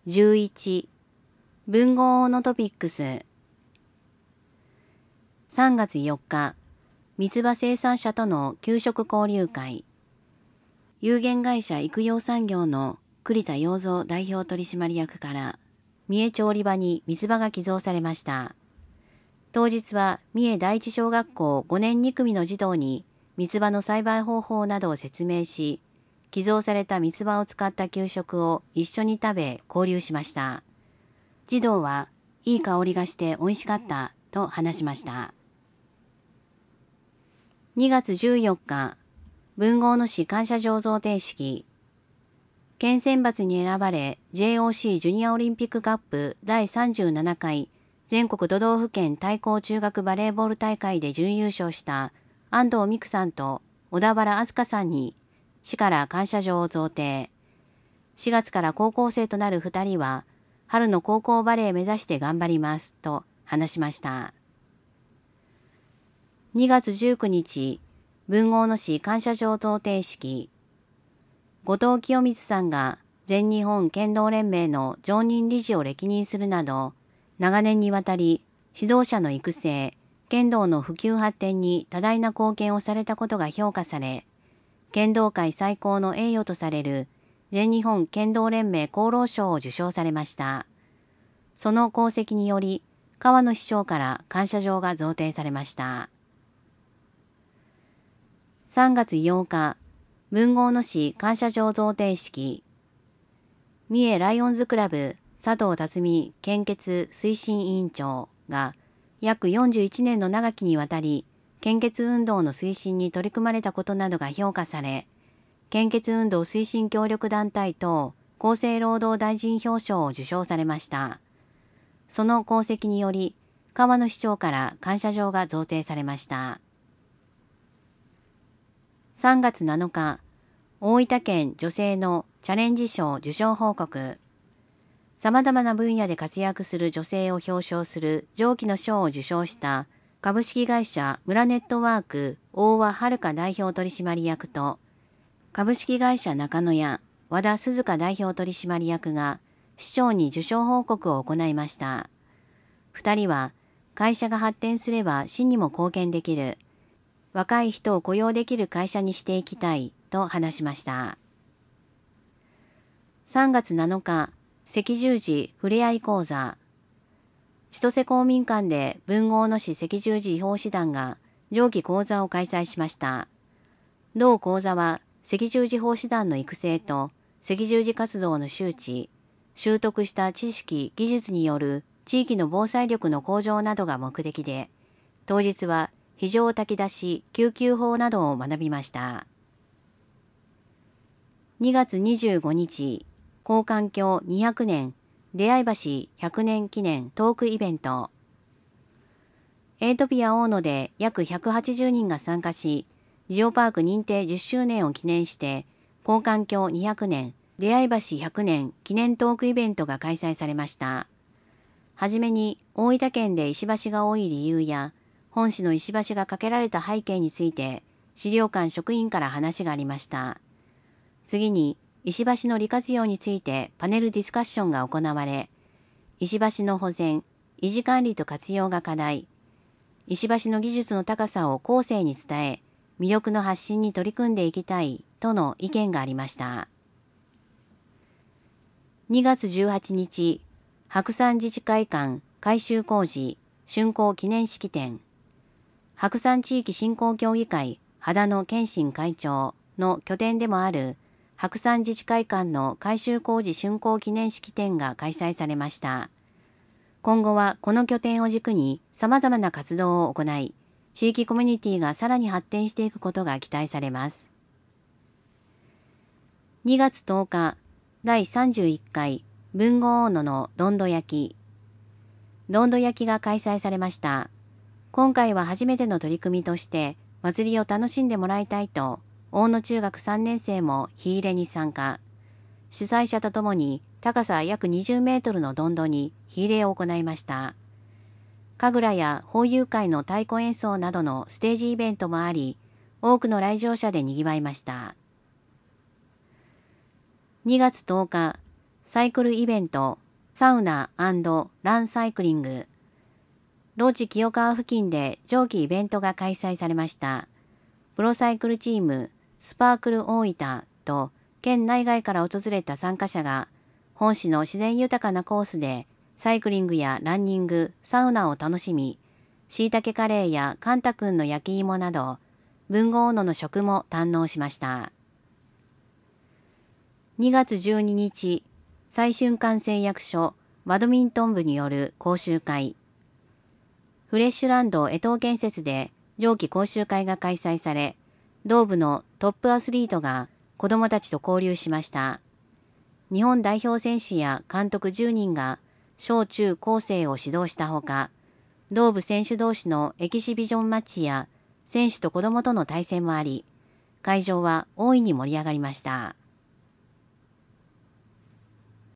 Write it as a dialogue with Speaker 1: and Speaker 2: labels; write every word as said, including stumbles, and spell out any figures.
Speaker 1: じゅういち、文豪のトピックス。さんがつよっか、三つ葉生産者との給食交流会。有限会社育養産業の栗田洋三代表取締役から、三重調理場に三つ葉が寄贈されました。当日は三重第一小学校ごねんにくみの児童に三つ葉の栽培方法などを説明し、寄贈された三つ葉を使った給食を一緒に食べ交流しました。児童はいい香りがして美味しかったと話しました。にがつじゅうよっか、文豪の詩感謝状贈呈式。県選抜に選ばれ ジェイオーシー ジュニアオリンピックカップだいさんじゅうななかい全国都道府県対抗中学バレーボール大会で準優勝した安藤美久さんと小田原明日香さんに市から感謝状を贈呈。しがつから高校生となるふたりは春の高校バレー目指して頑張りますと話しました。にがつじゅうくにち、文豪の詩感謝状贈呈式。後藤清光さんが全日本剣道連盟の常任理事を歴任するなど、長年にわたり指導者の育成、剣道の普及発展に多大な貢献をされたことが評価され、剣道界最高の栄誉とされる全日本剣道連盟功労賞を受賞されました。その功績により、河野市長から感謝状が贈呈されました。さんがつようか、文豪の詩感謝状贈呈式。三重ライオンズクラブ佐藤辰巳献血推進委員長が約よんじゅういちねんの長きにわたり献血運動の推進に取り組まれたことなどが評価され、献血運動推進協力団体等厚生労働大臣表彰を受賞されました。その功績により、河野市長から感謝状が贈呈されました。さんがつなのか、大分県女性のチャレンジ賞受賞報告。様々な分野で活躍する女性を表彰する上記の賞を受賞した株式会社村ネットワーク大和遥代表取締役と株式会社中野屋和田鈴香代表取締役が市長に受賞報告を行いました。二人は会社が発展すれば市にも貢献できる、若い人を雇用できる会社にしていきたいと話しました。さんがつなのか、赤十字ふれあい講座。千歳公民館で文豪の詩赤十字違法師団が上記講座を開催しました。同講座は赤十字法師団の育成と赤十字活動の周知、習得した知識・技術による地域の防災力の向上などが目的で、当日は非常炊き出し救急法などを学びました。にがつにじゅうごにち、交換橋にひゃくねん出会い橋ひゃくねん記念トークイベント。エイトピア大野で約ひゃくはちじゅうにんが参加し、ジオパーク認定じゅっしゅうねんを記念して、交換橋にひゃくねん出会い橋ひゃくねん記念トークイベントが開催されました。はじめに大分県で石橋が多い理由や、本市の石橋が架けられた背景について、資料館職員から話がありました。次に、石橋の利活用についてパネルディスカッションが行われ、石橋の保全、維持管理と活用が課題、石橋の技術の高さを後世に伝え、魅力の発信に取り組んでいきたいとの意見がありました。にがつじゅうはちにち、白山自治会館改修工事竣工記念式典。白山地域振興協議会秦野健信会長の拠点でもある白山自治会館の改修工事竣工記念式典が開催されました。今後はこの拠点を軸に様々な活動を行い、地域コミュニティがさらに発展していくことが期待されます。にがつとおか、だいさんじゅういっかい文豪大野のどんど焼き。どんど焼きが開催されました。今回は初めての取り組みとして祭りを楽しんでもらいたいと、大野中学さんねんせいも火入れに参加。主催者とともに高さ約にじゅうメートルのどんどに火入れを行いました。神楽や法友会の太鼓演奏などのステージイベントもあり、多くの来場者で賑わいました。にがつとおか、 サイクルイベント、サウナ&ランサイクリング。ローチ清川付近で上記イベントが開催されました。プロサイクルチーム、スパークル大分と県内外から訪れた参加者が、本市の自然豊かなコースでサイクリングやランニング、サウナを楽しみ、椎茸カレーやカンタ君の焼き芋など、豊後大野の食も堪能しました。にがつじゅうににち、再春館製薬所バドミントン部による講習会。フレッシュランド江東建設で上記講習会が開催され、同部のトップアスリートが子どもたちと交流しました。日本代表選手や監督じゅうにんが小中高生を指導したほか、同部選手同士のエキシビジョンマッチや選手と子どもとの対戦もあり、会場は大いに盛り上がりました。